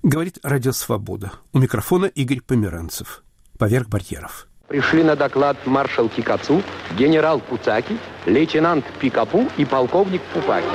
Говорит Радио Свобода. У микрофона Игорь Померанцев. Поверх барьеров. Пришли на доклад маршал Кикацу, генерал Пуцаки, лейтенант Пикапу и полковник Пупаки.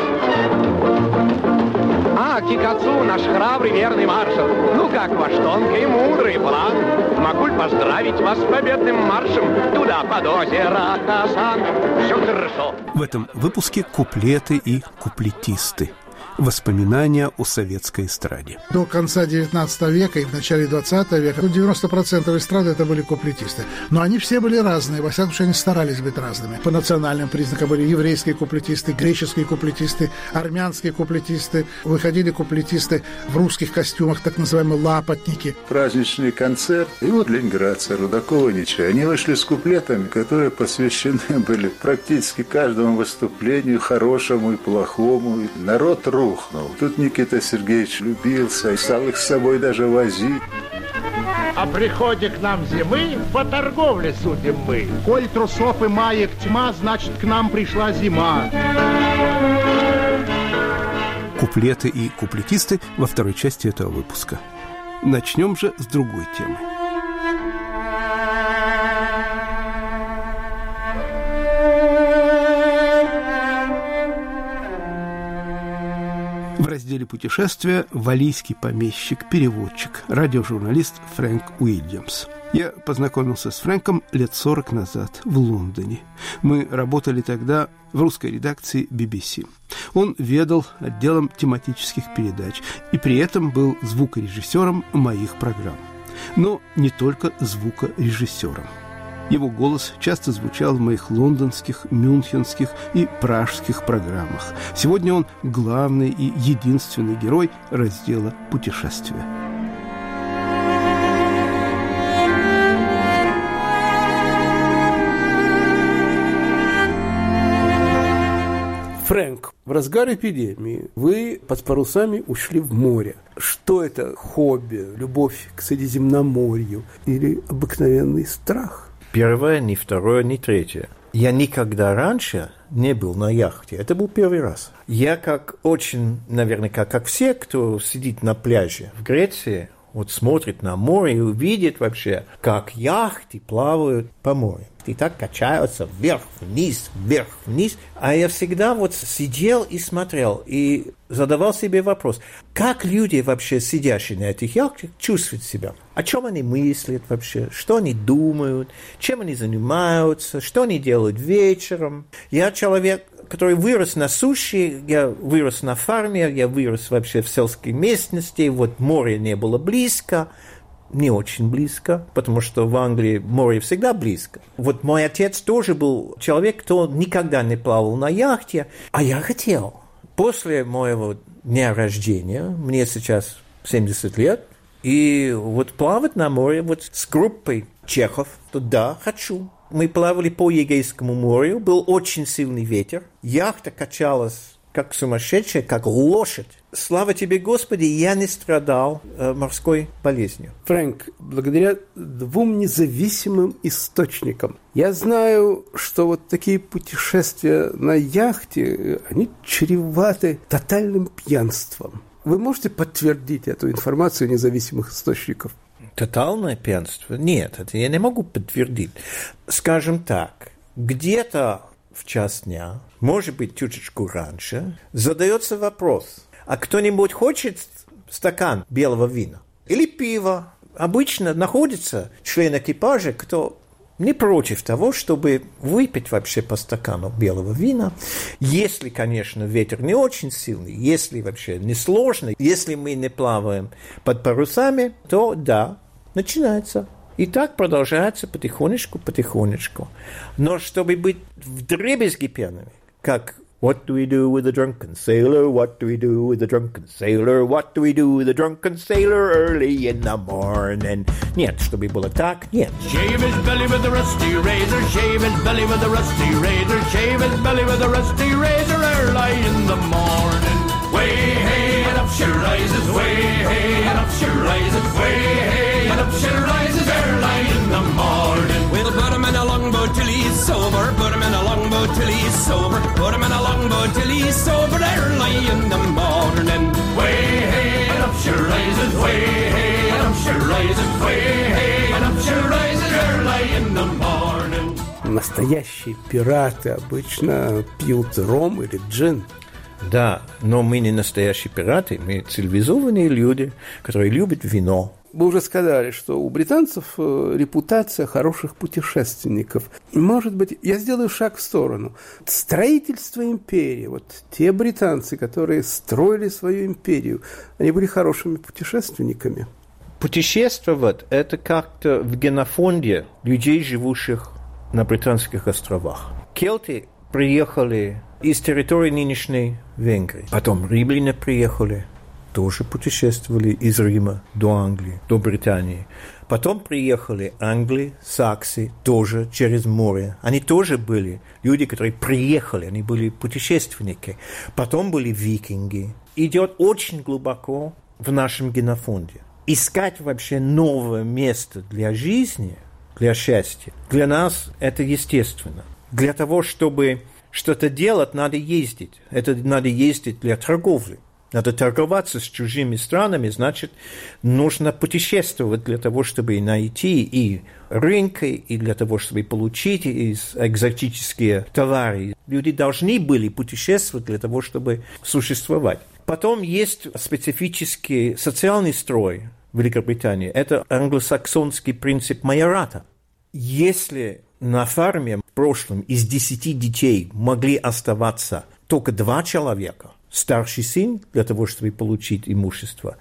Кикацу, наш храбрый верный маршал. Ну как ваш тонкий и мудрый план? Могу ли поздравить вас с победным маршем туда, под озеро Касан? Все хорошо. В этом выпуске куплеты и куплетисты. Воспоминания о советской эстраде. До конца XIX века и в начале XX века 90% эстрады это были куплетисты. Но они все были разные, во всяком случае они старались быть разными. По национальным признакам были еврейские куплетисты, греческие куплетисты, армянские куплетисты. Выходили куплетисты в русских костюмах, так называемые лапотники. Праздничный концерт. И вот Ленинградцы, Рудаковича. Они вышли с куплетами, которые посвящены были практически каждому выступлению, хорошему и плохому. Народ рухнул. Тут Никита Сергеевич любился и стал их с собой даже возить. О приходе к нам зимы по торговле судим мы. Коль трусов и маек тьма, значит, к нам пришла зима. Куплеты и куплетисты во второй части этого выпуска. Начнем же с другой темы. В разделе «Путешествия» валлийский помещик, переводчик, радиожурналист Фрэнк Уильямс. Я познакомился с Фрэнком лет 40 назад в Лондоне. Мы работали тогда в русской редакции BBC. Он ведал отделом тематических передач и при этом был звукорежиссером моих программ. Но не только звукорежиссером. Его голос часто звучал в моих лондонских, мюнхенских и пражских программах. Сегодня он главный и единственный герой раздела «Путешествия». Фрэнк, в разгар эпидемии вы под парусами ушли в море. Что это? Хобби, любовь к Средиземноморью или обыкновенный страх? Первое, ни второе, ни третье. Я никогда раньше не был на яхте. Это был первый раз. Я наверное, как все, кто сидит на пляже в Греции, вот смотрит на море и увидит вообще, как яхты плавают по морю. И так качаются вверх-вниз. А я всегда вот сидел и смотрел, и задавал себе вопрос, как люди вообще, сидящие на этих яхтах, чувствуют себя? О чем они мыслят вообще? Что они думают? Чем они занимаются? Что они делают вечером? Я человек, который вырос на суше, я вырос на фарме, я вырос вообще в сельской местности, вот море не было близко, не очень близко, потому что в Англии море всегда близко. Вот мой отец тоже был человек, кто никогда не плавал на яхте, а я хотел. После моего дня рождения, мне сейчас 70 лет, и вот плавать на море вот с группой чехов, то да, хочу. Мы плавали по Эгейскому морю, был очень сильный ветер, яхта качалась как сумасшедшая, как лошадь. Слава тебе, Господи, я не страдал морской болезнью. Фрэнк, благодаря двум независимым источникам я знаю, что вот такие путешествия на яхте, они чреваты тотальным пьянством. Вы можете подтвердить эту информацию независимых источников? Тотальное пьянство? Нет, это я не могу подтвердить. Скажем так, где-то в час дня, может быть, чуточку раньше, задается вопрос, а кто-нибудь хочет стакан белого вина или пива? Обычно находится член экипажа, кто не против того, чтобы выпить вообще по стакану белого вина. Если, конечно, ветер не очень сильный, если вообще не сложный, если мы не плаваем под парусами, то да, начинается. И так продолжается потихонечку. Но чтобы быть вдребезги пьяными, как What do we do with a drunken sailor? What do we do with a drunken sailor? What do we do with a drunken sailor early in the morning? Нет, чтобы было так, нет. Shave his belly with a rusty razor, shave his belly with a rusty razor, shave his belly with a rusty razor early in the morning. Way hey and up she rises, way hey and up she rises, way hey and up she rises early in the morning. We'll put him in a longboat till he's sober, put him in a longboat till he's sober, put him in a longboat till he's sober early in the morning. Way hey and up she rises, way way hey, and up she rises, way hey, and up she rises early in the morning. Настоящие пираты обычно пьют ром или джин. Да, но мы не настоящие пираты, мы цивилизованные люди, которые любят вино. Вы уже сказали, что у британцев репутация хороших путешественников. Может быть, я сделаю шаг в сторону. Строительство империи, вот те британцы, которые строили свою империю, они были хорошими путешественниками. Путешествовать – это как-то в генофонде людей, живущих на Британских островах. Келты приехали из территории нынешней Венгрии. Потом римляне приехали, тоже путешествовали из Рима до Англии, до Британии. Потом приехали англии, саксы, тоже через море. Они тоже были люди, которые приехали, они были путешественники. Потом были викинги. Идет очень глубоко в нашем генофонде. Искать вообще новое место для жизни, для счастья, для нас это естественно. Для того, чтобы что-то делать, надо ездить. Это надо ездить для торговли. Надо торговаться с чужими странами, значит, нужно путешествовать для того, чтобы найти и рынки, и для того, чтобы получить экзотические товары. Люди должны были путешествовать для того, чтобы существовать. Потом есть специфический социальный строй в Великобритании. Это англосаксонский принцип майората. Если на фарме в прошлом из 10 детей могли оставаться только 2 человека, старший сын для того, чтобы получить имущество,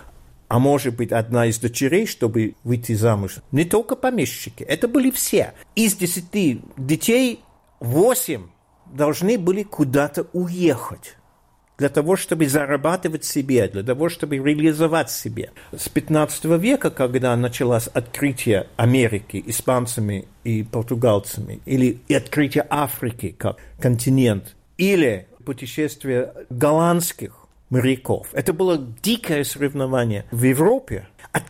а может быть одна из дочерей, чтобы выйти замуж, не только помещики, это были все. Из 10 детей 8 должны были куда-то уехать для того, чтобы зарабатывать себе, для того, чтобы реализовать себя. С 15 века, когда началось открытие Америки испанцами и португальцами, или открытие Африки как континент, или путешествие голландских моряков, это было дикое соревнование в Европе.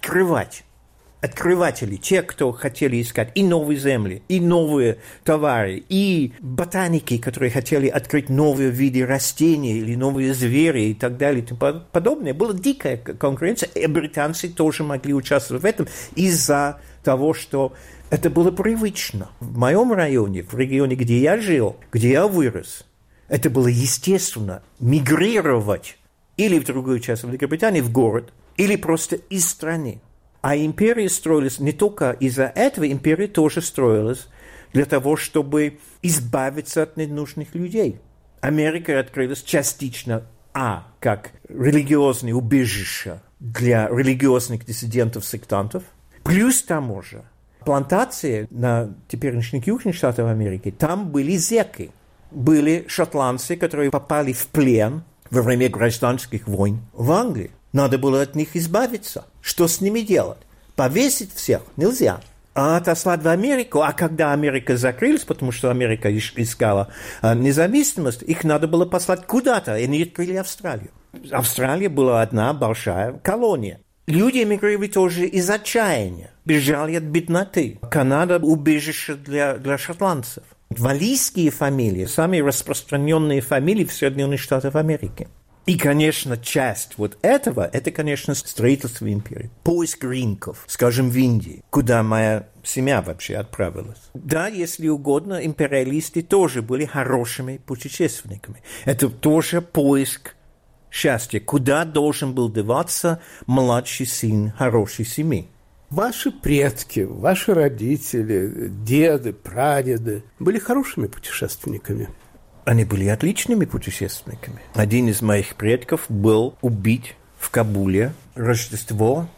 Открыватели, те, кто хотели искать и новые земли, и новые товары, и ботаники, которые хотели открыть новые виды растений или новые звери и так далее и тому подобное. Была дикая конкуренция, и британцы тоже могли участвовать в этом из-за того, что это было привычно. В моем районе, в регионе, где я жил, где я вырос, это было естественно мигрировать или в другую часть Великобритании, в город, или просто из страны. А империя строилась не только из-за этого, империя тоже строилась для того, чтобы избавиться от ненужных людей. Америка открылась частично, как религиозное убежище для религиозных диссидентов-сектантов, плюс тому же плантации на теперешних южных штатах Америки, там были зеки, были шотландцы, которые попали в плен во время гражданских войн в Англии. Надо было от них избавиться. Что с ними делать? Повесить всех нельзя. А отослать в Америку, а когда Америка закрылась, потому что Америка искала независимость, их надо было послать куда-то, и они открыли Австралию. Австралия была одна большая колония. Люди эмигрировали тоже из отчаяния, бежали от бедноты. Канада – убежище для шотландцев. Валлийские фамилии – самые распространенные фамилии в Соединенных Штатах Америки. И, конечно, часть вот этого – это, конечно, строительство империи. Поиск рынков, скажем, в Индии, куда моя семья вообще отправилась. Да, если угодно, империалисты тоже были хорошими путешественниками. Это тоже поиск счастья. Куда должен был деваться младший сын хорошей семьи? Ваши предки, ваши родители, деды, прадеды были хорошими путешественниками. Они были отличными путешественниками. Один из моих предков был убит в Кабуле Рождество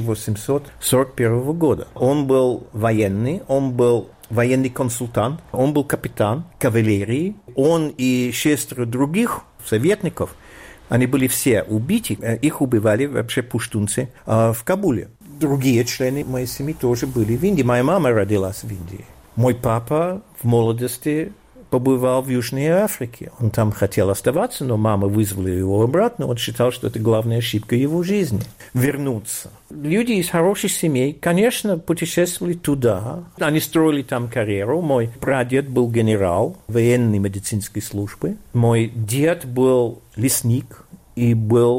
1841 года. Он был военный, он был военный консультант, он был капитан кавалерии. Он и 6 других советников, они были все убиты, их убивали вообще пуштунцы в Кабуле. Другие члены моей семьи тоже были в Индии. Моя мама родилась в Индии. Мой папа в молодости побывал в Южной Африке. Он там хотел оставаться, но мама вызвала его обратно. Он считал, что это главная ошибка его жизни – вернуться. Люди из хороших семей, конечно, путешествовали туда. Они строили там карьеру. Мой прадед был генерал военной медицинской службы. Мой дед был лесник и был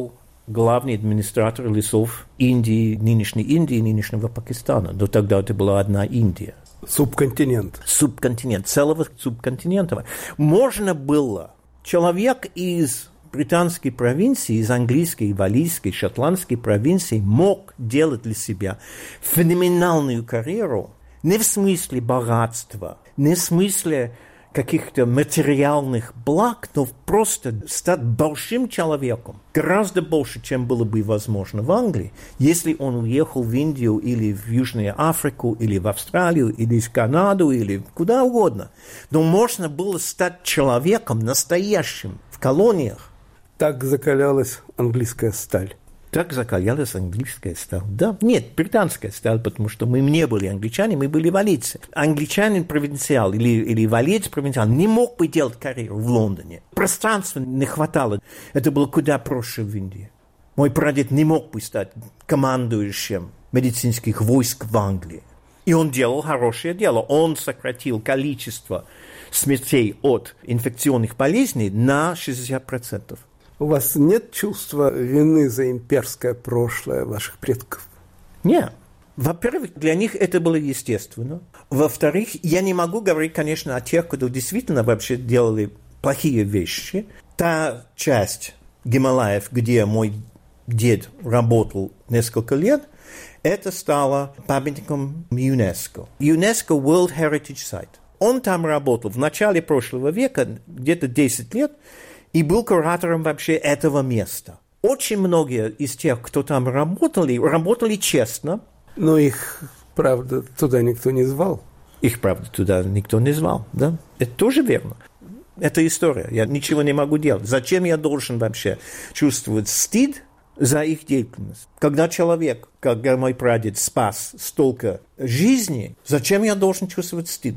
главный администратор лесов Индии, нынешнего Пакистана. До тогда это была одна Индия. Субконтинент. Субконтинент, целого субконтинента. Можно было человек из британской провинции, из английской, валийской, шотландской провинции мог делать для себя феноменальную карьеру не в смысле богатства, не в смысле каких-то материальных благ, но просто стать большим человеком, гораздо больше, чем было бы возможно в Англии, если он уехал в Индию или в Южную Африку, или в Австралию, или в Канаду, или куда угодно. Но можно было стать человеком настоящим в колониях. Так закалялась английская сталь. Так закалялась английская сталь. Да? Нет, британская сталь, потому что мы не были англичане, мы были валийцы. Англичанин-провинциал или валиец-провинциал не мог бы делать карьеру в Лондоне. Пространства не хватало. Это было куда проще в Индии. Мой прадед не мог бы стать командующим медицинских войск в Англии. И он делал хорошее дело. Он сократил количество смертей от инфекционных болезней на 60%. У вас нет чувства вины за имперское прошлое ваших предков? Нет. Во-первых, для них это было естественно. Во-вторых, я не могу говорить, конечно, о тех, кто действительно вообще делали плохие вещи. Та часть Гималаев, где мой дед работал несколько лет, это стало памятником ЮНЕСКО. ЮНЕСКО World Heritage Site. Он там работал в начале прошлого века, где-то 10 лет, и был куратором вообще этого места. Очень многие из тех, кто там работали честно. Но их, правда, туда никто не звал. Их, правда, туда никто не звал, да? Это тоже верно. Это история. Я ничего не могу делать. Зачем я должен вообще чувствовать стыд за их деятельность? Когда человек, как мой прадед, спас столько жизней, зачем я должен чувствовать стыд?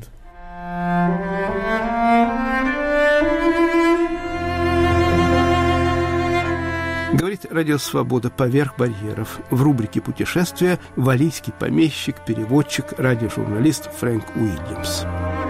Говорит Радио Свобода «Поверх барьеров». В рубрике «Путешествия» валийский помещик, переводчик, радиожурналист Фрэнк Уильямс.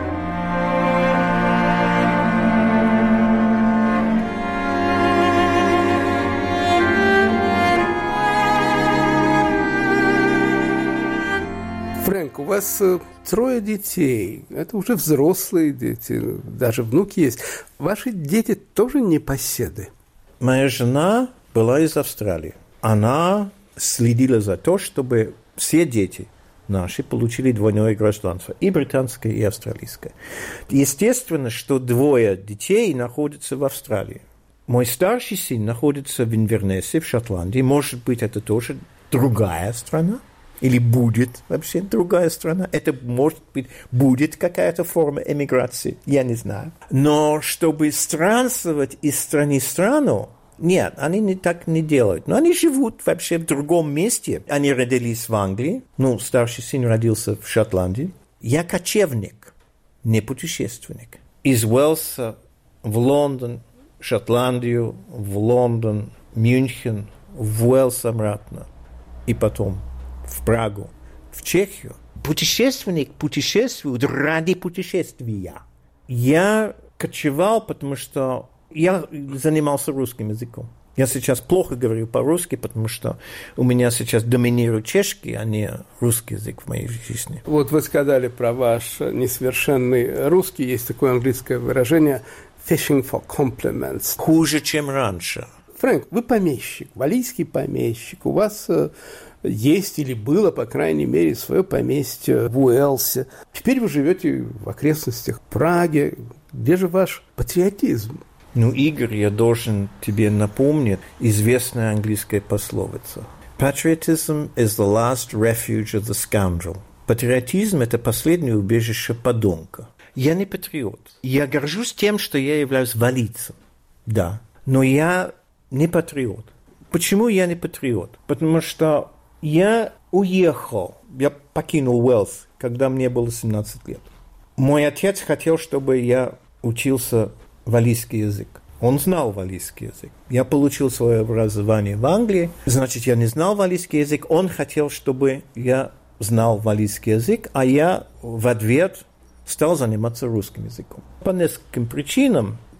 Фрэнк, у вас 3 детей. Это уже взрослые дети, даже внуки есть. Ваши дети тоже непоседы? Моя жена была из Австралии. Она следила за то, чтобы все дети наши получили двойное гражданство, и британское, и австралийское. Естественно, что 2 детей находятся в Австралии. Мой старший сын находится в Инвернессе, в Шотландии. Может быть, это тоже другая страна? Или будет вообще другая страна? Это, может быть, будет какая-то форма эмиграции? Я не знаю. Но чтобы странствовать из страны в страну, нет, они так не делают. Но они живут вообще в другом месте. Они родились в Англии. Старший сын родился в Шотландии. Я кочевник, не путешественник. Из Уэльса в Лондон, Шотландию, в Лондон, Мюнхен, в Уэльс обратно. И потом в Прагу, в Чехию. Путешественник путешествует ради путешествия. Я кочевал, потому что я занимался русским языком. Я сейчас плохо говорю по-русски, потому что у меня сейчас доминирует чешский, а не русский язык в моей жизни. Вот вы сказали про ваш несовершенный русский. Есть такое английское выражение «fishing for compliments». Хуже, чем раньше. Фрэнк, вы помещик, валийский помещик. У вас есть или было, по крайней мере, свое поместье в Уэльсе. Теперь вы живете в окрестностях Праги. Где же ваш патриотизм? Игорь, я должен тебе напомнить известная английская пословица. Patriotism is the last refuge of the scoundrel. Патриотизм – это последнее убежище подонка. Я не патриот. Я горжусь тем, что я являюсь валийцем. Да. Но я не патриот. Почему я не патриот? Потому что я уехал, я покинул Уэльс, когда мне было 17 лет. Мой отец хотел, чтобы я учился валийский язык. Он знал валийский язык. Я получил свое образование в Англии, значит, я не знал валийский язык. Он хотел, чтобы я знал валийский язык, а я в ответ стал заниматься русским языком. По нескольким причинам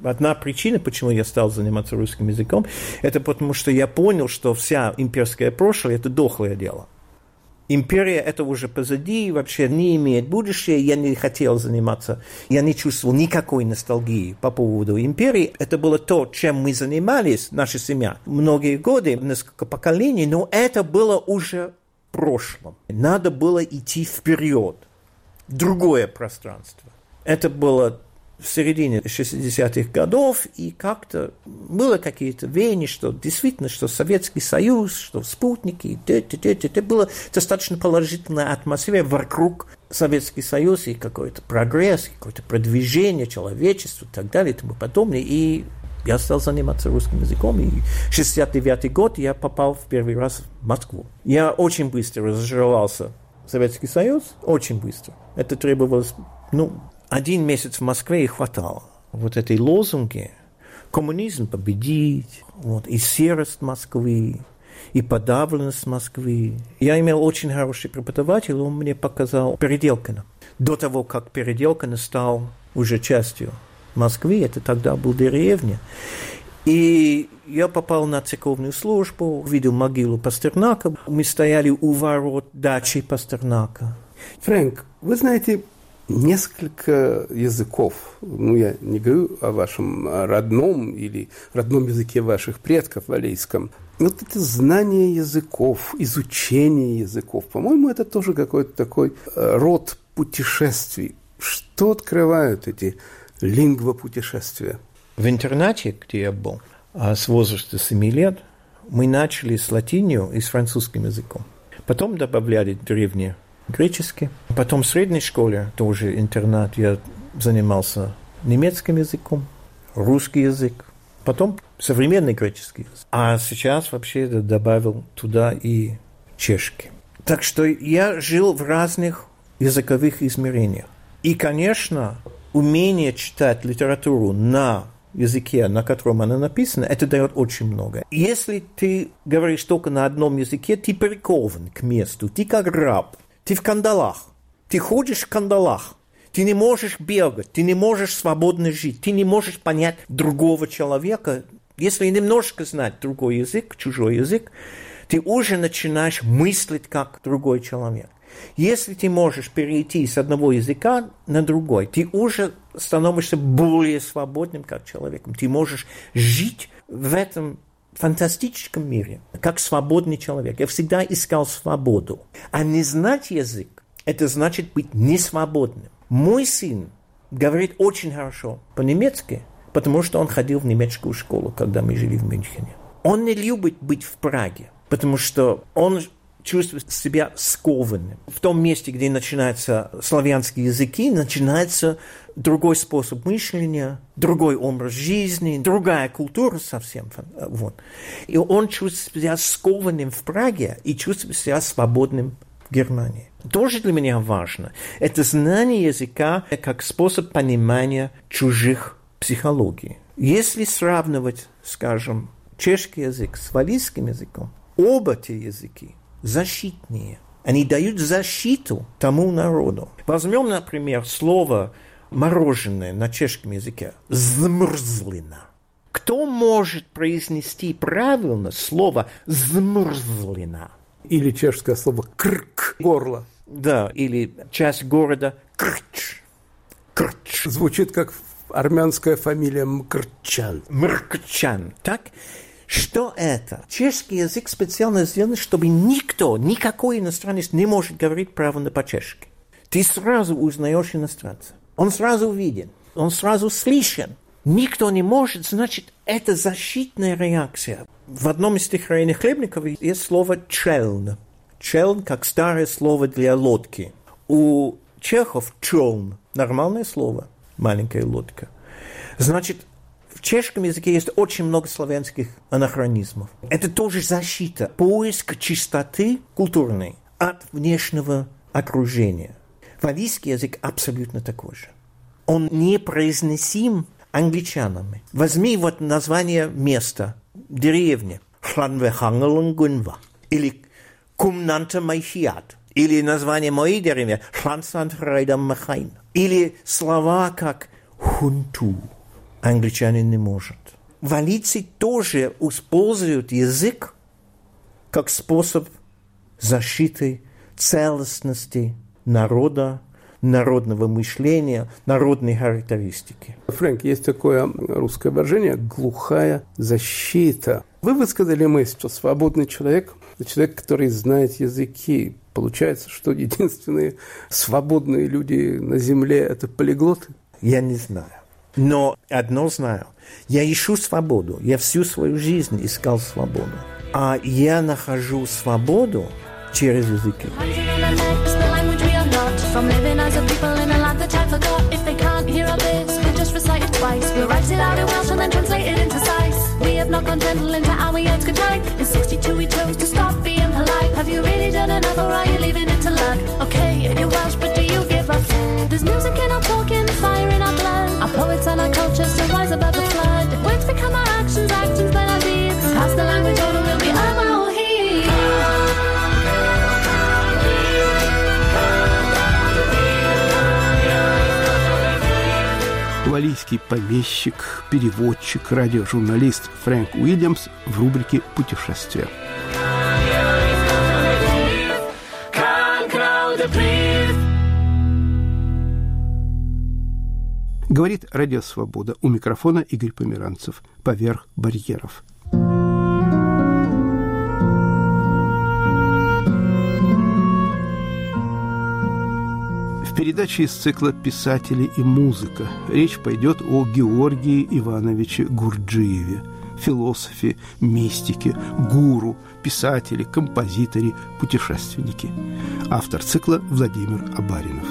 одна причина, почему я стал заниматься русским языком, это потому что я понял, что вся имперское прошлое – это дохлое дело. Империя – это уже позади, вообще не имеет будущего. Я не хотел заниматься, я не чувствовал никакой ностальгии по поводу империи. Это было то, чем мы занимались, наша семья, многие годы, несколько поколений, но это было уже в прошлом. Надо было идти вперед, в другое пространство. Это было в середине 60-х годов, и как-то было какие-то веяния, что действительно, что Советский Союз, что спутники, это была достаточно положительная атмосфера вокруг Советский Союз, и какой-то прогресс, какое-то продвижение человечества и так далее и тому подобное. И я стал заниматься русским языком, и в 69-й год я попал в первый раз в Москву. Я очень быстро разжировался в Советский Союз, очень быстро. Это требовалось, 1 месяц в Москве и хватало. Вот этой лозунги «коммунизм победить», и серость Москвы, и подавленность Москвы. Я имел очень хороший преподаватель, он мне показал Переделкина. До того, как Переделкина стал уже частью Москвы, это тогда была деревня. И я попал на церковную службу, увидел могилу Пастернака. Мы стояли у ворот дачи Пастернака. Фрэнк, вы знаете несколько языков. Я не говорю о вашем родном или родном языке ваших предков, валлийском. Вот это знание языков, изучение языков, по-моему, это тоже какой-то такой род путешествий. Что открывают эти лингвопутешествия? В интернате, где я был, с возраста 7 лет, мы начали с латинью и с французским языком. Потом добавляли древнегреческий. Потом в средней школе, тоже интернат, я занимался немецким языком, русский язык. Потом современный греческий язык. А сейчас вообще добавил туда и чешский. Так что я жил в разных языковых измерениях. И, конечно, умение читать литературу на языке, на котором она написана, это дает очень много. Если ты говоришь только на одном языке, ты прикован к месту, ты как раб, ты в кандалах, ты ходишь в кандалах, ты не можешь бегать, ты не можешь свободно жить, ты не можешь понять другого человека. Если немножко знать другой язык, чужой язык, ты уже начинаешь мыслить как другой человек. Если ты можешь перейти с одного языка на другой, ты уже становишься более свободным как человеком. Ты можешь жить в этом фантастическом мире, как свободный человек. Я всегда искал свободу. А не знать язык – это значит быть несвободным. Мой сын говорит очень хорошо по-немецки, потому что он ходил в немецкую школу, когда мы жили в Мюнхене. Он не любит быть в Праге, потому что он чувствует себя скованным. В том месте, где начинаются славянские языки, начинается другой способ мышления, другой образ жизни, другая культура совсем. Вот. И он чувствует себя скованным в Праге и чувствует себя свободным в Германии. Тоже для меня важно. Это знание языка как способ понимания чужих психологий. Если сравнивать, скажем, чешский язык с валлийским языком, оба те языки защитнее. Они дают защиту тому народу. Возьмем, например, слово «мороженое» на чешском языке «змрзлина». Кто может произнести правильно слово «змрзлина»? Или чешское слово «крк» – горло. Да, или часть города «крч». «Крч». Звучит как армянская фамилия Мкрчан. Мкрчан, так? Что это? Чешский язык специально сделан, чтобы никто, никакой иностранец не может говорить правильно по-чешски. Ты сразу узнаешь иностранца. Он сразу виден, он сразу слышен. Никто не может, значит, это защитная реакция. В одном из стихотворений Хлебникова есть слово «челн». «Челн» как старое слово для лодки. У чехов «чолн» – нормальное слово, маленькая лодка. Значит, в чешском языке есть очень много славянских анахронизмов. Это тоже защита, поиск чистоты культурной от внешнего окружения. Валлийский язык абсолютно такой же. Он непроизносим англичанами. Возьми вот название места, деревни. Хланвехангелангунва. Или Кумнанта Майхиат. Или название моей деревни Хлансантрайдам Махайн. Или слова как хунту. англичанин не может. Валийцы тоже используют язык как способ защиты целостности народа, народного мышления, народной характеристики. Фрэнк, есть такое русское выражение «глухая защита». Вы высказали мысль, что свободный человек – человек, который знает языки. Получается, что единственные свободные люди на земле – это полиглоты? Я не знаю. Но одно знаю. Я ищу свободу. Я всю свою жизнь искал свободу. А я нахожу свободу через языки. From living as a people in a land that time forgot. If they can't hear our bits, we'll just recite it twice. We'll write it out in Welsh and then translate it into size. We have not gone gentle into our years good night. In 62 we chose to stop being polite. Have you really done enough or are you leaving it to luck? Okay, you're Welsh, but do you give up? There's music in our talking, fire in our blood. Our poets and our culture still rise above the flood. Words become our actions, actions then our deeds. Pass the language on and we'll be of our heat. Валийский помещик, переводчик, радиожурналист Фрэнк Уильямс в рубрике «Путешествия». Говорит Радио Свобода. У микрофона Игорь Померанцев. Поверх барьеров. В передаче из цикла «Писатели и музыка» речь пойдет о Георгии Ивановиче Гурджиеве, философе, мистике, гуру, писателе, композиторе, путешественнике. Автор цикла Владимир Абаринов.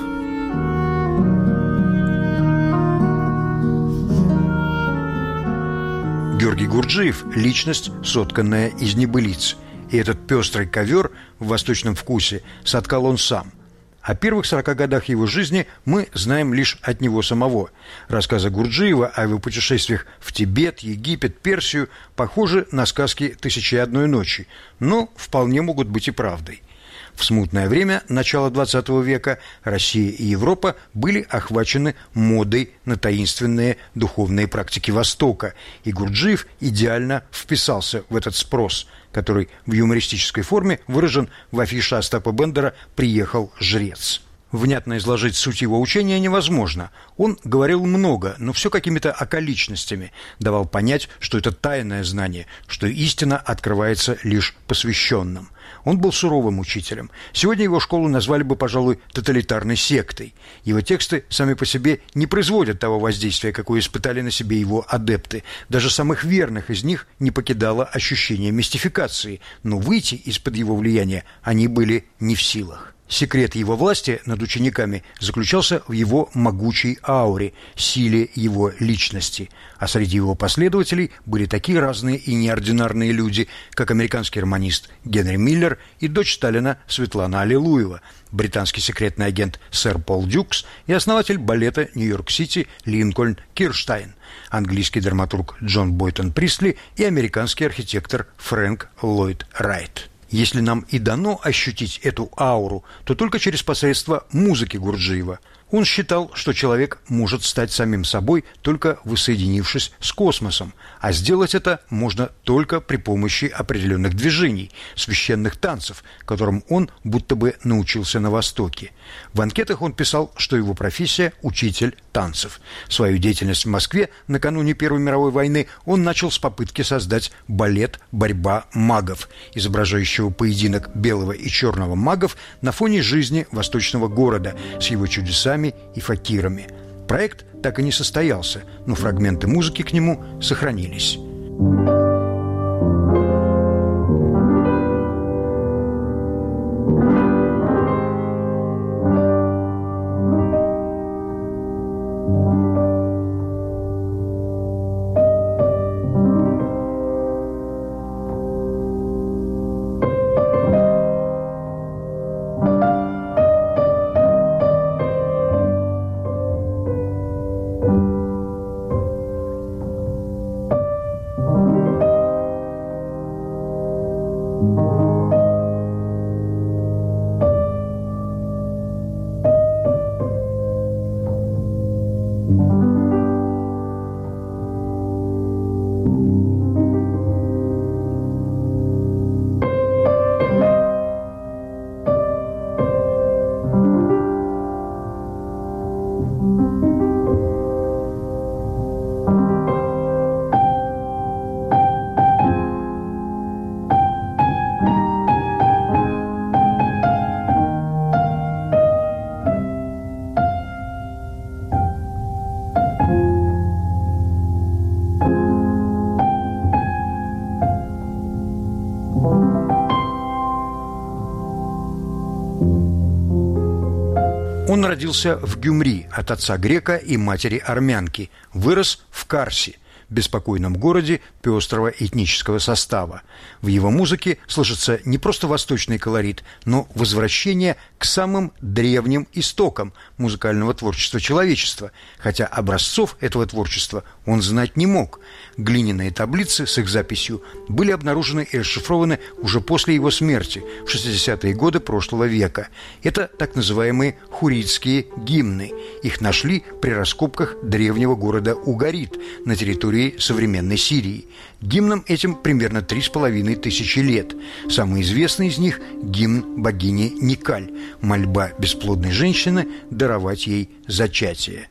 Георгий Гурджиев – личность, сотканная из небылиц. И этот пестрый ковер в восточном вкусе соткал он сам. О первых 40 годах его жизни мы знаем лишь от него самого. Рассказы Гурджиева о его путешествиях в Тибет, Египет, Персию похожи на сказки «Тысячи и одной ночи», но вполне могут быть и правдой. В смутное время начала XX века Россия и Европа были охвачены модой на таинственные духовные практики Востока, и Гурджиев идеально вписался в этот спрос, который в юмористической форме выражен в афише Остапа Бендера «Приехал жрец». Внятно изложить суть его учения невозможно. Он говорил много, но все какими-то околичностями, давал понять, что это тайное знание, что истина открывается лишь посвященным. Он был суровым учителем. Сегодня его школу назвали бы, пожалуй, тоталитарной сектой. Его тексты сами по себе не производят того воздействия, какое испытали на себе его адепты. Даже самых верных из них не покидало ощущение мистификации, но выйти из-под его влияния они были не в силах. Секрет его власти над учениками заключался в его могучей ауре, силе его личности. А среди его последователей были такие разные и неординарные люди, как американский романист Генри Миллер и дочь Сталина Светлана Аллилуева, британский секретный агент сэр Пол Дюкс и основатель балета Нью-Йорк-Сити Линкольн Кирштайн, английский драматург Джон Бойтон Присли и американский архитектор Фрэнк Ллойд Райт. Если нам и дано ощутить эту ауру, то только через посредство музыки Гурджиева. Он считал, что человек может стать самим собой, только воссоединившись с космосом, а сделать это можно только при помощи определенных движений, священных танцев, которым он будто бы научился на Востоке. В анкетах он писал, что его профессия – учитель танцев. Свою деятельность в Москве накануне Первой мировой войны он начал с попытки создать балет «Борьба магов», изображающего поединок белого и черного магов на фоне жизни восточного города с его чудесами и факирами. Проект так и не состоялся, но фрагменты музыки к нему сохранились. Он родился в Гюмри от отца грека и матери армянки, вырос в Карси, беспокойном городе пестрого этнического состава. В его музыке слышится не просто восточный колорит, но возвращение к самым древним истокам музыкального творчества человечества, хотя образцов этого творчества он знать не мог. Глиняные таблицы с их записью были обнаружены и расшифрованы уже после его смерти в 60-е годы прошлого века. Это так называемые хурритские гимны. Их нашли при раскопках древнего города Угарит на территории современной Сирии. Гимнам этим примерно 3500 лет. Самый известный из них – гимн богини Никаль, мольба бесплодной женщины даровать ей зачатие.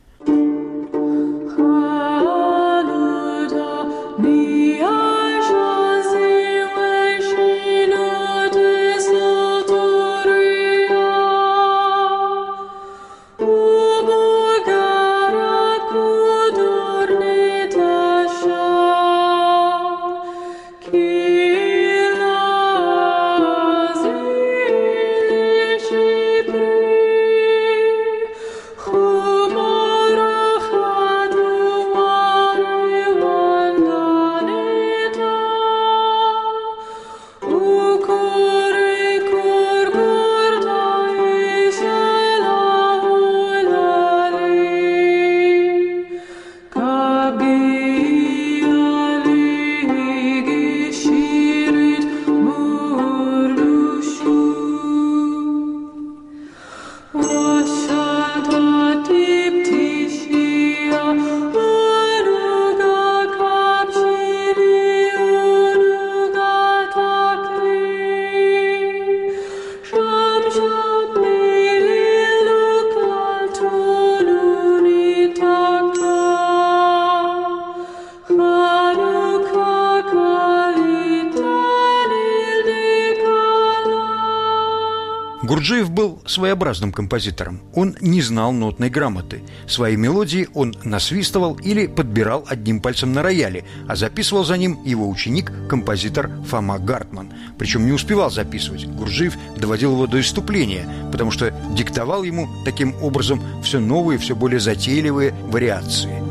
Гурджиев был своеобразным композитором. Он не знал нотной грамоты. Свои мелодии он насвистывал или подбирал одним пальцем на рояле, а записывал за ним его ученик, композитор Фома Гартман. Причем не успевал записывать. Гурджиев доводил его до исступления, потому что диктовал ему таким образом все новые, все более затейливые вариации.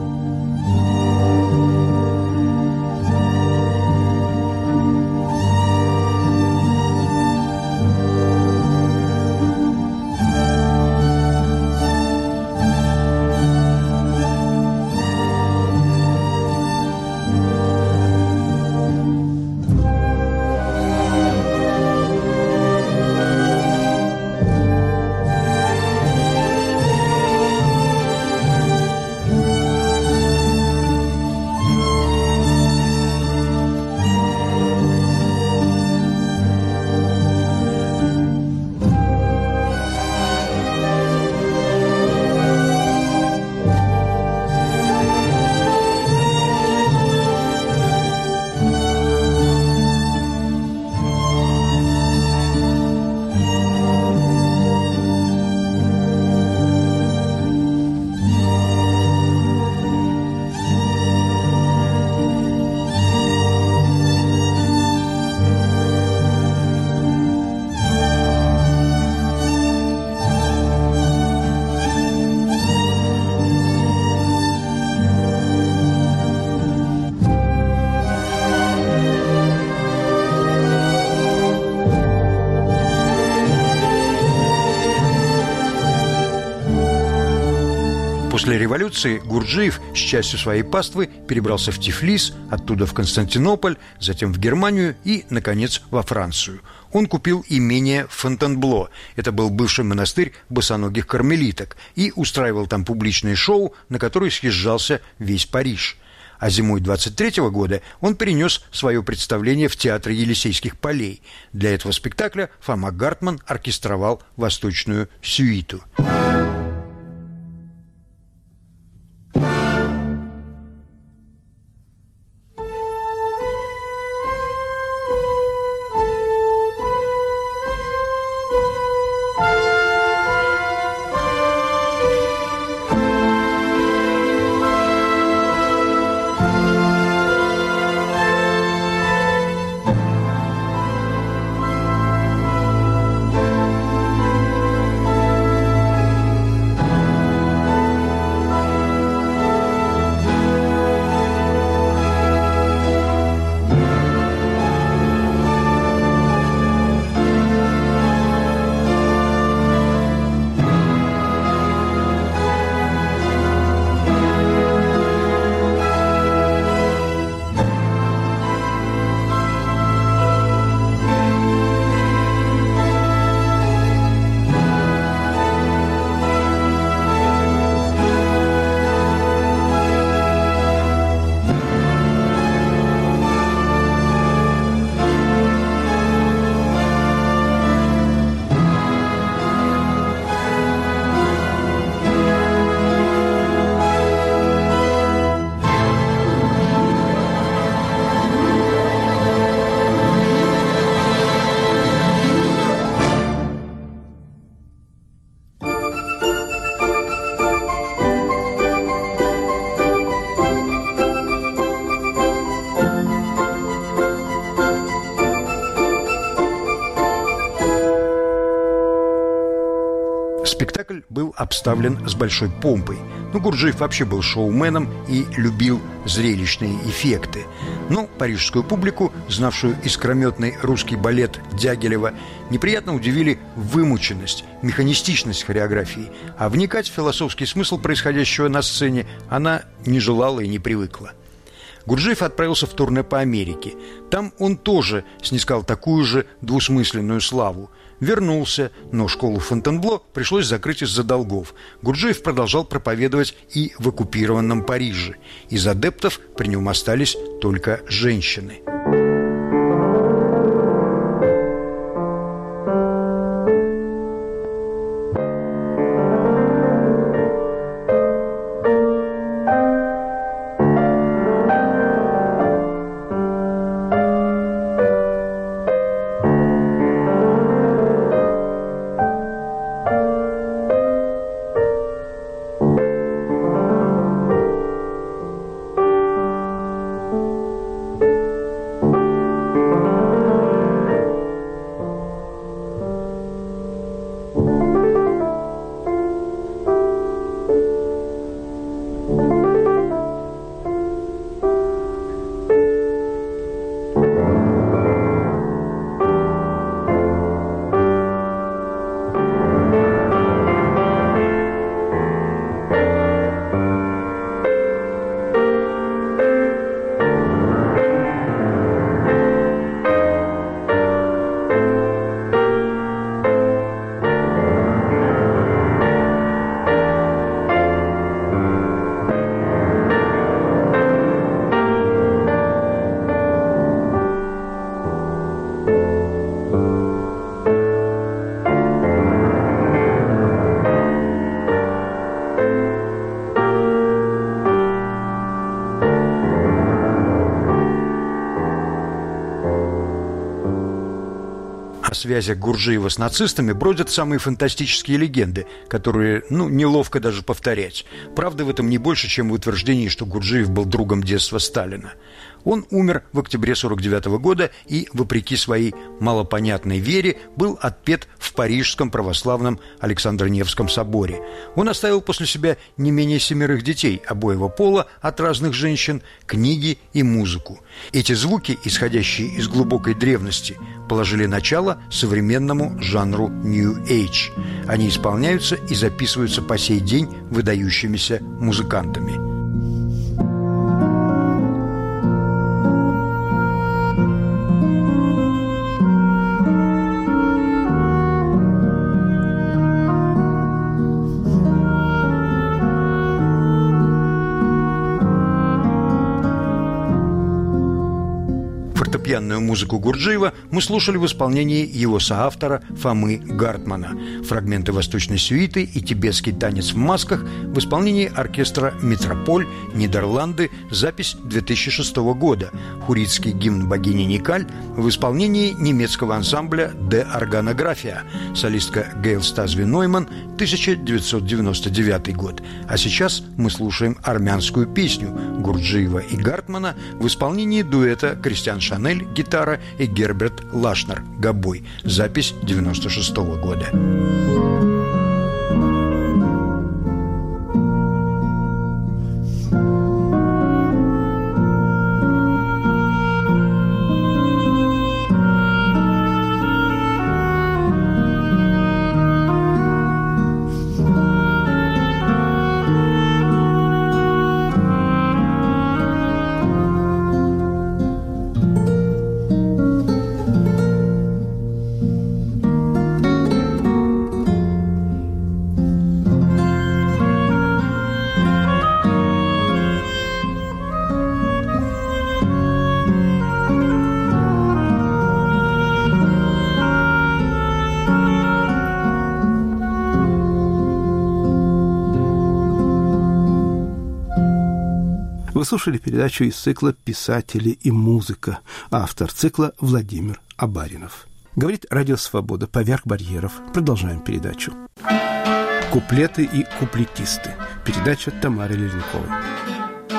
После революции Гурджиев с частью своей паствы перебрался в Тифлис, оттуда в Константинополь, затем в Германию и, наконец, во Францию. Он купил имение Фонтенбло, это был бывший монастырь босоногих кармелиток, и устраивал там публичные шоу, на которые съезжался весь Париж. А зимой 23-го года он перенес свое представление в театр Елисейских полей. Для этого спектакля Фома Гартман оркестровал восточную сюиту. Спектакль был обставлен с большой помпой. Гурджиев вообще был шоуменом и любил зрелищные эффекты. Но парижскую публику, знавшую искрометный русский балет Дягилева, неприятно удивили вымученность, механистичность хореографии, а вникать в философский смысл происходящего на сцене она не желала и не привыкла. Гурджиев отправился в турне по Америке. Там он тоже снискал такую же двусмысленную славу. Вернулся, но школу Фонтенбло пришлось закрыть из-за долгов. Гурджиев продолжал проповедовать и в оккупированном Париже. Из адептов при нем остались только женщины. О связях Гурджиева с нацистами бродят самые фантастические легенды, которые, неловко даже повторять. Правда в этом не больше, чем в утверждении, что Гурджиев был другом детства Сталина. Он умер в октябре 1949 года и, вопреки своей малопонятной вере, был отпет в Парижском православном Александро-Невском соборе. Он оставил после себя не менее 7 детей обоего пола от разных женщин, книги и музыку. Эти звуки, исходящие из глубокой древности, положили начало современному жанру New Age. Они исполняются и записываются по сей день выдающимися музыкантами. Фортепианную музыку Гурджиева мы слушали в исполнении его соавтора Фомы Гартмана. Фрагменты восточной сюиты и тибетский танец в масках в исполнении оркестра «Метрополь», Нидерланды, запись 2006 года. Хуритский гимн богини Никаль в исполнении немецкого ансамбля «Де Органография», солистка Гейл Стазве-Нойман, 1999 год. А сейчас мы слушаем армянскую песню Гурджиева и Гартмана в исполнении дуэта Кристиан Шанель, гитара, и Герберт Лашнер, гобой. Запись 96 года. Вы слушали передачу из цикла «Писатели и музыка». Автор цикла Владимир Абаринов. Говорит Радио Свобода. Поверх барьеров. Продолжаем передачу. Куплеты и куплетисты. Передача Тамары Ледниковой.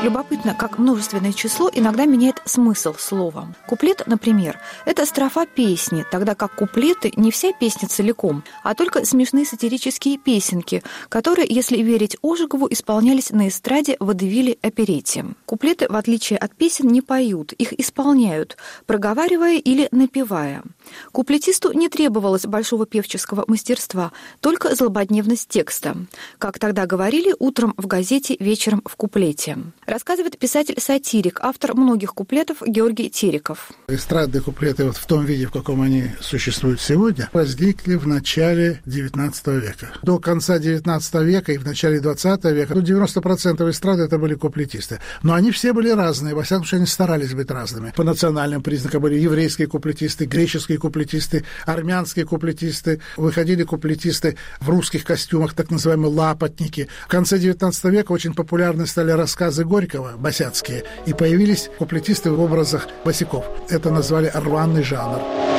Любопытно, как множественное число иногда меняет смысл слова. Куплет, например, это строфа песни, тогда как куплеты не вся песня целиком, а только смешные сатирические песенки, которые, если верить Ожегову, исполнялись на эстраде, водевиле, оперете. Куплеты, в отличие от песен, не поют, их исполняют, проговаривая или напевая. Куплетисту не требовалось большого певческого мастерства, только злободневность текста. Как тогда говорили, утром в газете, вечером в куплете. Рассказывает писатель-сатирик, автор многих куплетов Георгий Тереков. Эстрадные куплеты вот в том виде, в каком они существуют сегодня, возникли в начале XIX века. До конца XIX века и в начале XX века 90% эстрады это были куплетисты. Но они все были разные, во всяком случае они старались быть разными. По национальным признакам были еврейские куплетисты, греческие куплетисты, армянские куплетисты, выходили куплетисты в русских костюмах, так называемые лапотники. В конце XIX века очень популярны стали рассказы Горького, босяцкие, и появились куплетисты в образах босяков. Это назвали рваный жанр.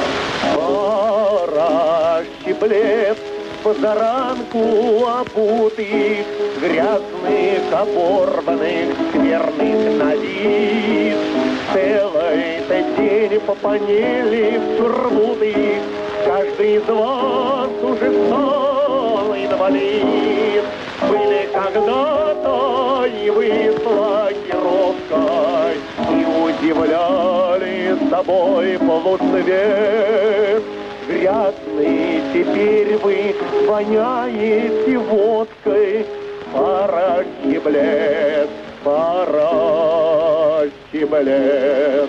Щеплет позаранку обутых, грязных, оборванных, скверных на вид. Целый-то день попонели в сурмутых, каждый из вас уже стал инвалид. Были когда-то и вы слакировкой, и удивляли собой полуцвет. Грязный теперь вы воняете водкой, пора щеблет, пора щеблет.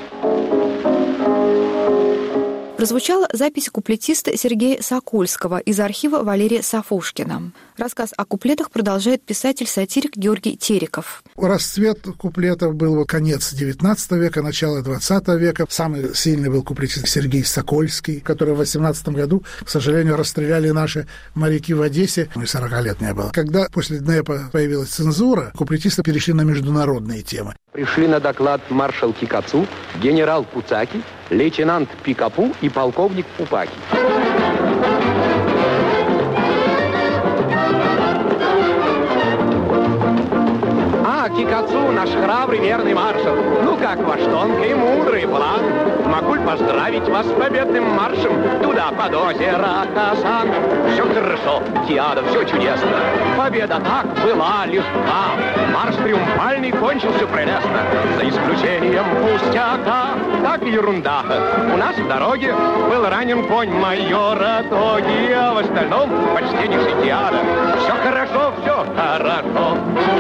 Прозвучала запись куплетиста Сергея Сокольского из архива Валерия Сафушкина. Рассказ о куплетах продолжает писатель-сатирик Георгий Тереков. Расцвет куплетов был конец XIX века, начало XX века. Самый сильный был куплетист Сергей Сокольский, который в 18 году, к сожалению, расстреляли наши моряки в Одессе. И 40 лет не было. Когда после НЭПа появилась цензура, куплетисты перешли на международные темы. Пришли на доклад маршал Кикацу, генерал Куцаки, лейтенант Пикапу и полковник Пупаки. Кикацу, наш храбрый верный маршал. Ну как ваш тонкий мудрый план? Могу ли поздравить вас с победным маршем туда, под озеро Касан? Все хорошо, Тиада, все чудесно. Победа так была легка. Марш триумфальный кончился прелестно. За исключением пустяка. Так ерунда. У нас в дороге был ранен конь майора Тоги, а в остальном почтеннейший Тиада. Все хорошо, все хорошо.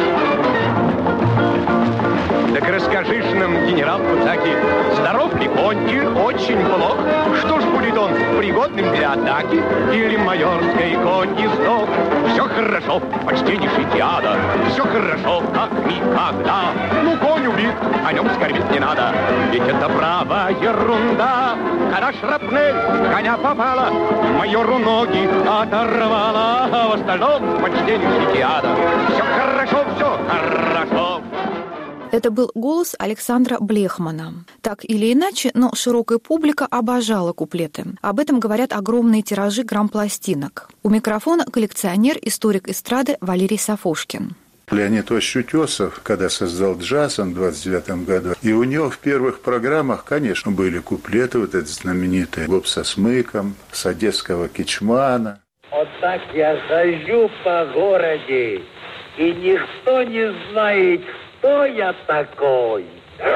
Так расскажи ж нам, генерал Куцаки, здоров ли конь и очень плох? Что ж будет он, пригодным для атаки? Или майорский конь издох? Все хорошо, почтеннейший Тиада, все хорошо, как никогда. Ну, конь убит, о нем скорбить не надо, ведь это право ерунда. Когда шрапнель коня попала, майору ноги оторвала, а в остальном почтеннейший Тиада. Все хорошо, все хорошо. Это был голос Александра Блехмана. Так или иначе, но широкая публика обожала куплеты. Об этом говорят огромные тиражи грампластинок. У микрофона коллекционер, историк эстрады Валерий Сафушкин. Леонид Утесов, когда создал джаз в 29 году, и у него в первых программах, конечно, были куплеты, вот этот знаменитый «Гоп со смыком», с одесского Кичмана. Вот так я хожу по городе, и никто не знает, кто я такой.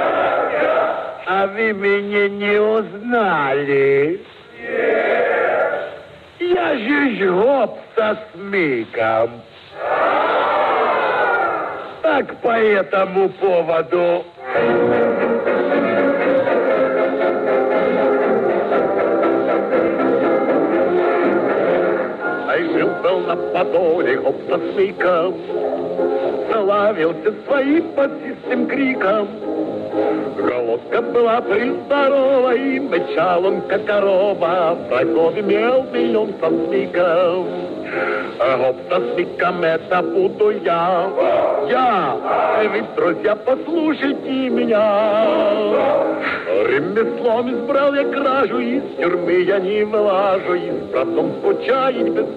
А вы меня не узнали? Нет. Я же Гоп со смыком. Так по этому поводу. Жил-был на Подоле Гоп со смыком, славился своим басистым криком. Головка была прездорова, и мычал он, как корова, врагов имел миллион со смыком. Гоп со смыком, это буду я. Вы, друзья, послушайте меня. Ремеслом избрал я кражу, из тюрьмы я не вылажу, и с братом скучает без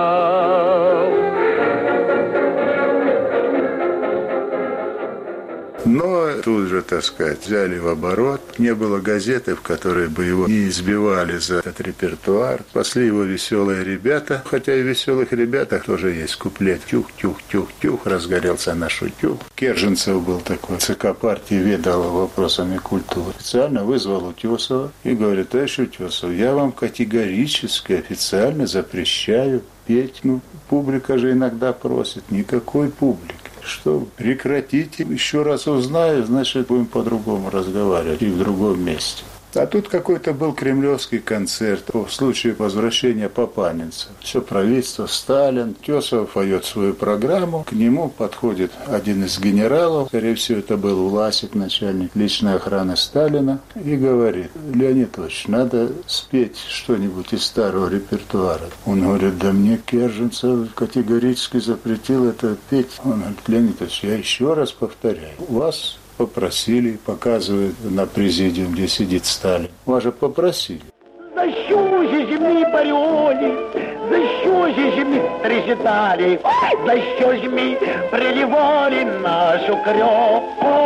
меня. Но тут же, так сказать, взяли в оборот. Не было газеты, в которой бы его не избивали за этот репертуар. Спасли его веселые ребята. Хотя и в веселых ребятах тоже есть куплет. Тюх-тюх-тюх-тюх, разгорелся наш утюг. Керженцев был такой, ЦК партии ведал вопросами культуры. Специально вызвал Утесова и говорит: товарищ Утесов, я вам категорически официально запрещаю петь. Ну, публика же иногда просит. Никакой публики. Что, прекратите. Еще раз узнаю, значит, будем по-другому разговаривать и в другом месте. А тут какой-то был кремлевский концерт по случаю возвращения Папанинцев. Все правительство, Сталин, Тесов поет свою программу. К нему подходит один из генералов, скорее всего, это был Власик, начальник личной охраны Сталина, и говорит: Леонид Ильич, надо спеть что-нибудь из старого репертуара. Он говорит: да мне Керженцев категорически запретил это петь. Он говорит: Леонид Ильич, я еще раз повторяю, вас попросили, показывают на президиум, где сидит Сталин. Вас же попросили. За що же ми паріоні, за що же ми трижитали, за що ж ми приливали нашу кров.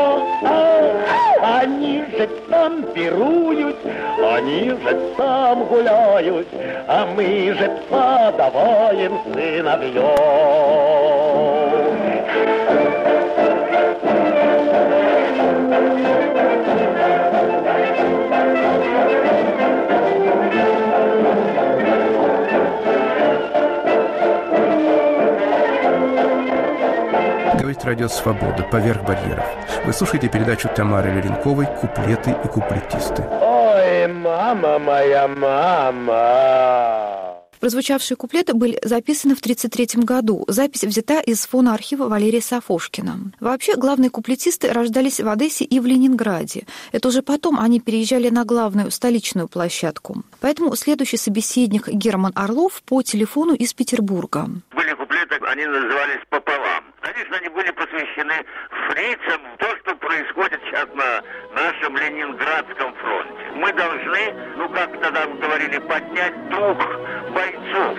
Они же там пируют, они же там гуляют, а мы же подаваем сыновьев. Говорит Радио Свобода, поверх барьеров. Вы слушаете передачу Тамары Леренковой «Куплеты и куплетисты». Ой, мама моя, мама. Прозвучавшие куплеты были записаны в 1933 году. Запись взята из фона архива Валерия Сафошкина. Вообще, главные куплетисты рождались в Одессе и в Ленинграде. Это уже потом они переезжали на главную столичную площадку. Поэтому следующий собеседник Герман Орлов по телефону из Петербурга. Были куплеты, они назывались «Пополам». Конечно, они были посвящены фрицам, то, что происходит сейчас на нашем Ленинградском фронте. Мы должны, как тогда говорили, поднять дух бойцов.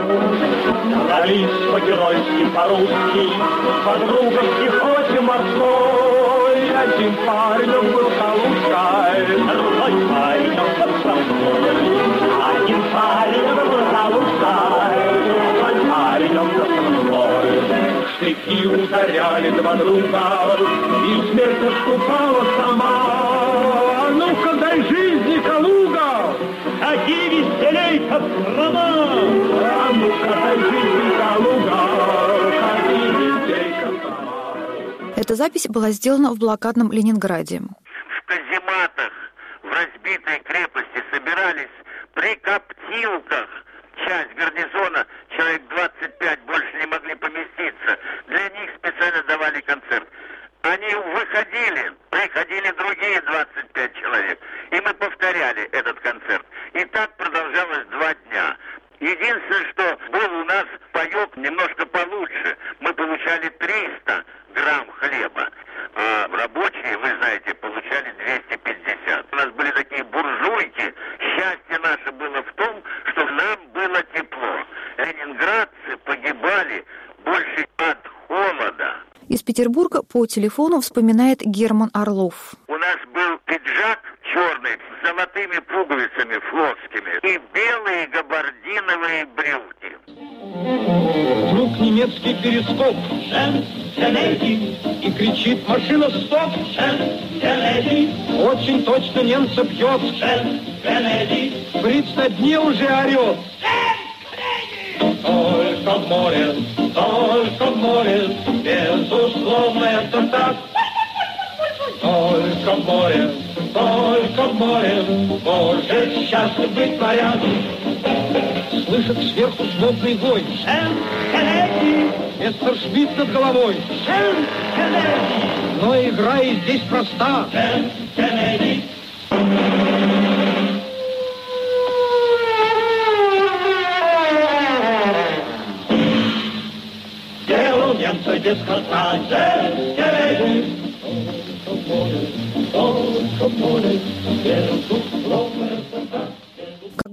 Дрались по-геройски, по-русски, по-дружески, хоть и морской. Один парень был Калужкой, другой парень Комсомольской. Один парень был Калужкой, другой парень Комсомольской. Штыки ударяли два друга, и смерть наступала сама. Ну-ка, дай жизни, Калуга, ходи веселей, как страна. А ну-ка, дай жизни, Калуга, ходи веселей, как страна. Эта запись была сделана в блокадном Ленинграде. В казематах, в разбитой крепости собирались при коптилках. Часть гарнизона, человек 25, больше не могли поместиться. Для них специально давали концерт. Они выходили, приходили другие 25 человек, и мы повторяли этот концерт. И так продолжалось 2 дня. Единственное, что был у нас паёк немножко получше. Мы получали 300 грамм хлеба, а рабочие, вы знаете, получали 250. У нас были такие буржуйки. Счастье наше было в том, что нам было тепло. Ленинградцы погибали больше от холода. Из Петербурга по телефону вспоминает Герман Орлов. У нас был пиджак черный с золотыми пуговицами флотскими и белые габардиновые брюки. Вдруг немецкий перископ и кричит: машина, стоп! Очень точно немца бьет. Фриц на дне уже орет. Только в море, безусловно, это так. Только в море может счастлив быть моряк. Слышит сверху злобный вой. Мессершмитт над головой. Но игра и здесь проста. Делал немца без хвоста.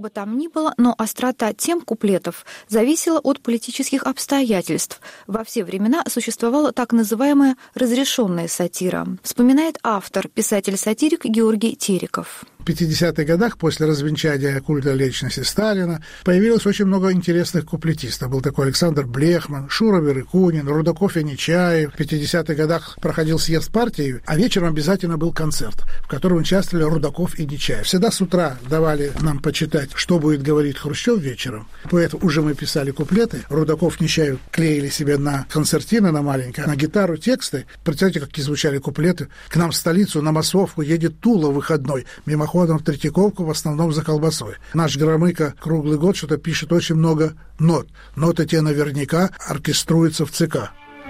бы там ни было, но острота тем куплетов зависела от политических обстоятельств. Во все времена существовала так называемая разрешенная сатира. Вспоминает автор, писатель-сатирик Георгий Тереков. В 50-х годах, после развенчания культа личности Сталина, появилось очень много интересных куплетистов. Был такой Александр Блехман, Шура Верыкунин, Рудаков и Нечаев. В 50-х годах проходил съезд партии, а вечером обязательно был концерт, в котором участвовали Рудаков и Нечаев. Всегда с утра давали нам почитать, что будет говорить Хрущев вечером. Поэтому уже мы писали куплеты. Рудаков, Нечаев клеили себе на концертины, на маленькое, на гитару тексты. Представьте, какие звучали куплеты. К нам в столицу на массовку едет Тула выходной, мимоходом в Третьяковку, в основном за колбасой. Наш Громыко круглый год что-то пишет очень много нот. Ноты те наверняка оркеструются в ЦК.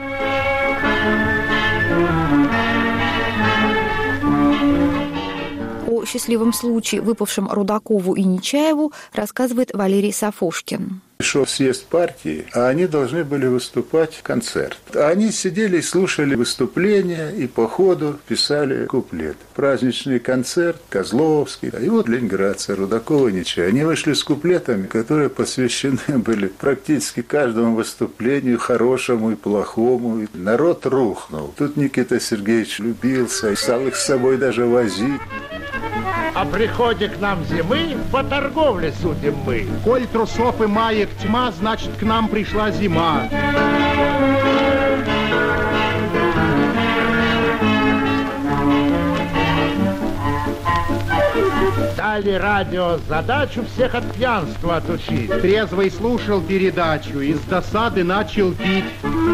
О счастливом случае, выпавшем Рудакову и Нечаеву, рассказывает Валерий Сафошкин. Шел съезд партии, а они должны были выступать в концерт. Они сидели и слушали выступления, и по ходу писали куплет. Праздничный концерт, Козловский, и вот ленинградцы, Рудакова и Нечаев. Они вышли с куплетами, которые посвящены были практически каждому выступлению, хорошему и плохому. И народ рухнул. Тут Никита Сергеевич любился, стал их с собой даже возить. О приходе к нам зимы по торговле судим мы. Коль трусов и маек тьма, значит, к нам пришла зима. Дали радио задачу всех от пьянства отучить. Трезвый слушал передачу и с досады начал пить.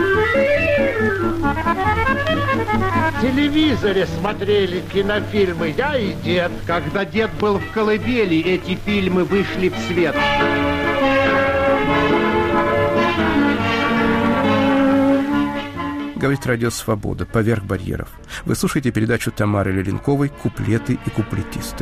В телевизоре смотрели кинофильмы я и дед. Когда дед был в колыбели, эти фильмы вышли в свет. Говорит Радио Свобода, поверх барьеров. Вы слушаете передачу Тамары Леленковой «Куплеты и куплетисты».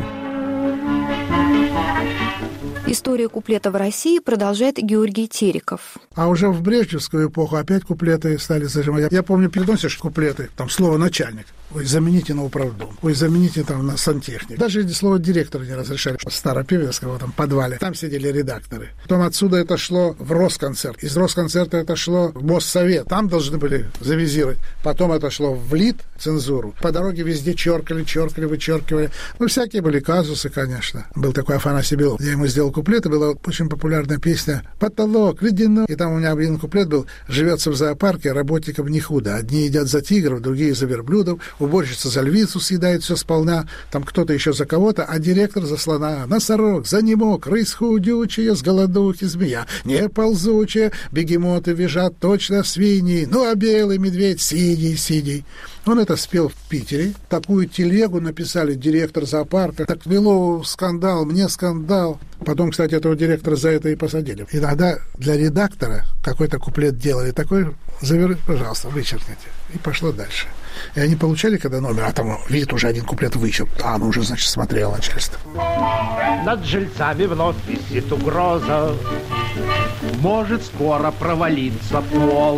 История куплета в России продолжает Георгий Тереков. А уже в брежневскую эпоху опять куплеты стали зажимать. Я помню, переносишь куплеты, там слово «начальник». Ой, замените на управдом. Ой, замените там на сантехник. Даже слово «директор» не разрешали. В Старопевецкого там подвале. Там сидели редакторы. Потом отсюда это шло в Росконцерт. Из Росконцерта это шло в Моссовет. Там должны были завизировать. Потом это шло в ЛИТ, цензуру. По дороге везде черкали, вычеркивали. Ну, всякие были казусы, конечно. Был такой Афанасий Белов. Я ему сделал куплет, и была очень популярная песня «Потолок ледяной». И там у меня один куплет был: «Живется в зоопарке, работникам не худо. Одни едят за тигров, другие за верблюдов. Уборщица за львицу съедает все сполна, там кто-то еще за кого-то, а директор за слона. Носорог, за немок, рысь худючая, с голодухи змея, не ползучая, бегемоты визжат точно свиньи, ну а белый медведь сидий». Он это спел в Питере. Такую телегу написали директор зоопарка. Так вело скандал, мне скандал. Потом, кстати, этого директора за это и посадили. Иногда для редактора какой-то куплет делали, такой, пожалуйста, вычеркните. И пошло дальше. И они получали, когда номер, а там, видит, уже один куплет вычеркнут. А оно уже, значит, смотрело начальство. Над жильцами вновь висит угроза. Может скоро провалиться пол.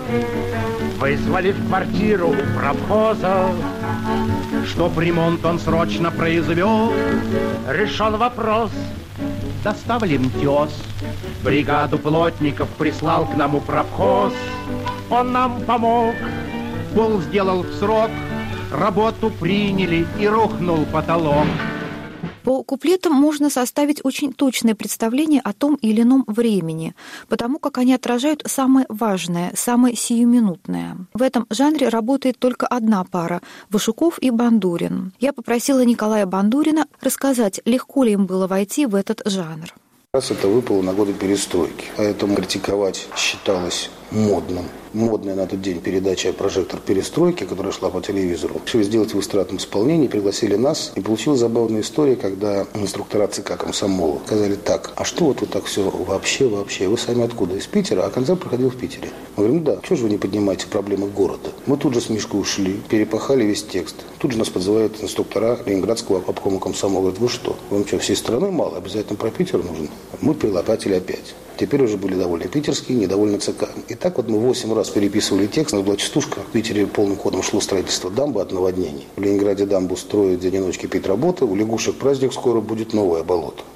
Вызвали в квартиру у правхоза, чтоб ремонт он срочно произвел. Решен вопрос, доставлен тез. Бригаду плотников прислал к нам у правхоз. Он нам помог, пол сделал в срок, работу приняли и рухнул потолок. По куплетам можно составить очень точное представление о том или ином времени, потому как они отражают самое важное, самое сиюминутное. В этом жанре работает только одна пара – Вашуков и Бандурин. Я попросила Николая Бандурина рассказать, легко ли им было войти в этот жанр. Раз это выпало на годы перестройки, поэтому критиковать считалось модным. Модная на тот день передача «Прожектор перестройки», которая шла по телевизору. Все сделать в эстрадном исполнении, пригласили нас. И получилась забавная история, когда инструктора ЦК комсомола сказали: так, а что вот так все вообще? Вы сами откуда? Из Питера? А концерт проходил в Питере. Мы говорим: да, чего же вы не поднимаете проблемы города? Мы тут же с Мишкой ушли, перепахали весь текст. Тут же нас подзывают инструктора Ленинградского обкома комсомола. Говорят: вы что? Вам что, всей страны мало? Обязательно про Питер нужно? Мы прилопатили опять. Теперь уже были довольны питерские, недовольны ЦК. И так вот мы 8 раз переписывали текст. У нас была частушка. В Питере полным ходом шло строительство дамбы от наводнений. В Ленинграде дамбу строят, день и ночь кипит работа. У лягушек праздник, скоро будет новое болото.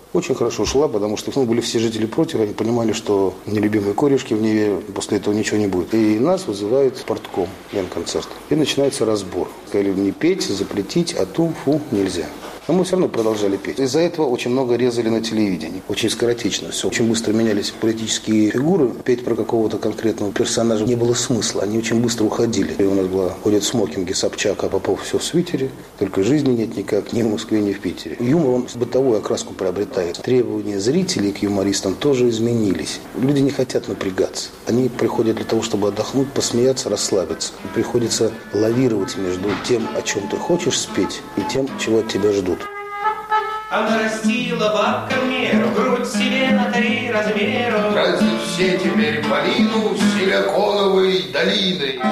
очень хорошо шла, потому что были все жители против, они понимали, что нелюбимые корешки в Неве, после этого ничего не будет. И нас вызывает портком Ленконцерт. И начинается разбор. Сказали, не петь, запретить, а фу, нельзя. Но мы все равно продолжали петь. Из-за этого очень много резали на телевидении. Очень скоротечно все. Очень быстро менялись политические фигуры. Петь про какого-то конкретного персонажа не было смысла. Они очень быстро уходили. И у нас ходят в смокинге Собчак, а Попов все в свитере. Только жизни нет никак ни в Москве, ни в Питере. Юмор, он бытовую окраску приобретает. Требования зрителей к юмористам тоже изменились. Люди не хотят напрягаться. Они приходят для того, чтобы отдохнуть, посмеяться, расслабиться. И приходится лавировать между тем, о чем ты хочешь спеть, и тем, чего от тебя ждут. Она растила бабка меру, грудь себе на 3 размеру. Разве все теперь Полину Силиконовой долины?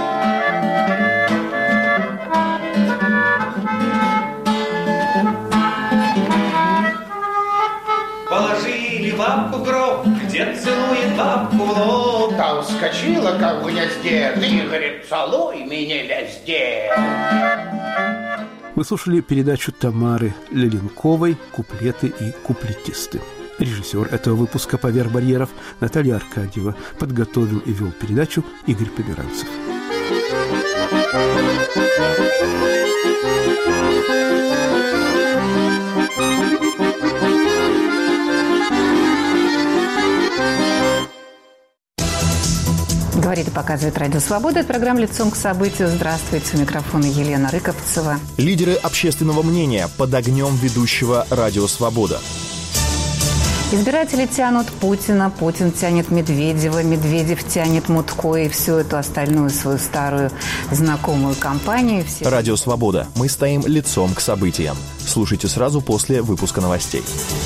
Положили бабку в гроб, дед целует бабку в лоб. Та вскочила, как в гнезде, ты, говорит, целуй меня везде. Вы слушали передачу Тамары Леленковой «Куплеты и куплетисты». Режиссер этого выпуска «Поверх барьеров» Наталья Аркадьева. Подготовил и вел передачу Игорь Померанцев. Говорит и показывает Радио Свобода. Это программа «Лицом к событию». Здравствуйте. У микрофона Елена Рыковцева. Лидеры общественного мнения под огнем ведущего Радио Свобода. Избиратели тянут Путина, Путин тянет Медведева, Медведев тянет Мутко и всю эту остальную свою старую знакомую компанию. Радио Свобода. Мы стоим лицом к событиям. Слушайте сразу после выпуска новостей.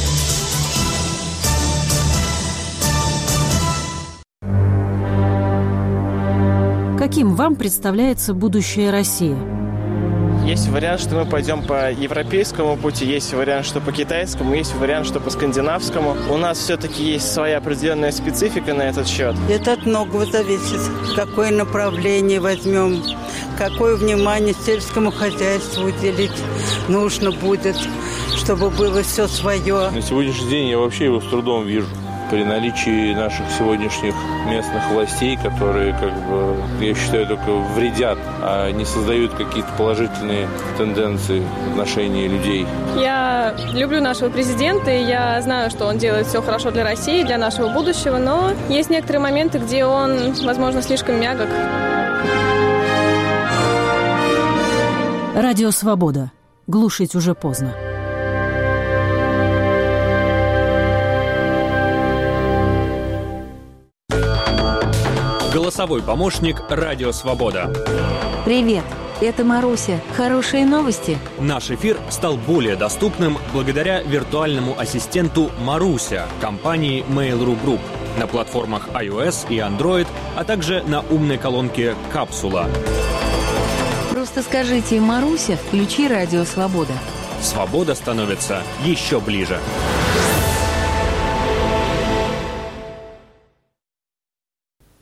Каким вам представляется будущее России? Есть вариант, что мы пойдем по европейскому пути, есть вариант, что по китайскому, есть вариант, что по скандинавскому. У нас все-таки есть своя определенная специфика на этот счет. Это от многого зависит. Какое направление возьмем, какое внимание сельскому хозяйству уделить нужно будет, чтобы было все свое. На сегодняшний день я вообще его с трудом вижу. При наличии наших сегодняшних местных властей, которые, я считаю, только вредят, а не создают какие-то положительные тенденции в отношении людей. Я люблю нашего президента, и я знаю, что он делает все хорошо для России, для нашего будущего, но есть некоторые моменты, где он, возможно, слишком мягок. Радио Свобода. Глушить уже поздно. Голосовой помощник «Радио Свобода». Привет, это Маруся. Хорошие новости? Наш эфир стал более доступным благодаря виртуальному ассистенту «Маруся» компании Mail.ru Group на платформах iOS и Android, а также на умной колонке «Капсула». Просто скажите «Маруся, включи Радио Свобода». Свобода становится еще ближе.